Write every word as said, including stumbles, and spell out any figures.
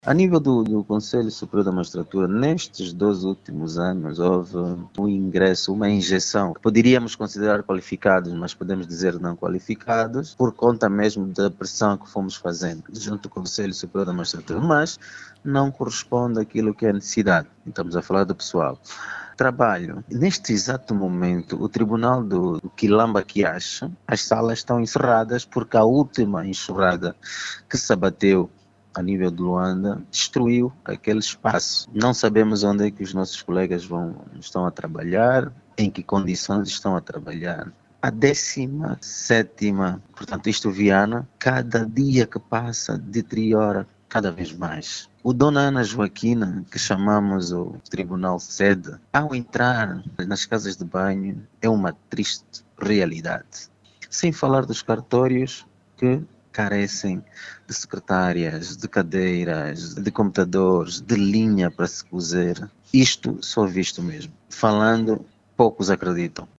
A nível do, do Conselho Superior da Magistratura, nestes dois últimos anos, houve um ingresso, uma injeção, que poderíamos considerar qualificados, mas podemos dizer não qualificados, por conta mesmo da pressão que fomos fazendo junto ao Conselho Superior da Magistratura, mas não corresponde àquilo que é a necessidade. Estamos a falar do pessoal. Trabalho. Neste exato momento, o Tribunal do, do Quilamba Quiache, as salas estão encerradas porque a última enxurrada que se abateu a nível de Luanda, destruiu aquele espaço. Não sabemos onde é que os nossos colegas vão, estão a trabalhar, em que condições estão a trabalhar. A décima sétima, portanto, isto Viana, cada dia que passa deteriora cada vez mais. O Dona Ana Joaquina, que chamamos o Tribunal Sede, ao entrar nas casas de banho, é uma triste realidade. Sem falar dos cartórios que carecem de secretárias, de cadeiras, de computadores, de linha para se cozer. Isto só visto mesmo. Falando, poucos acreditam.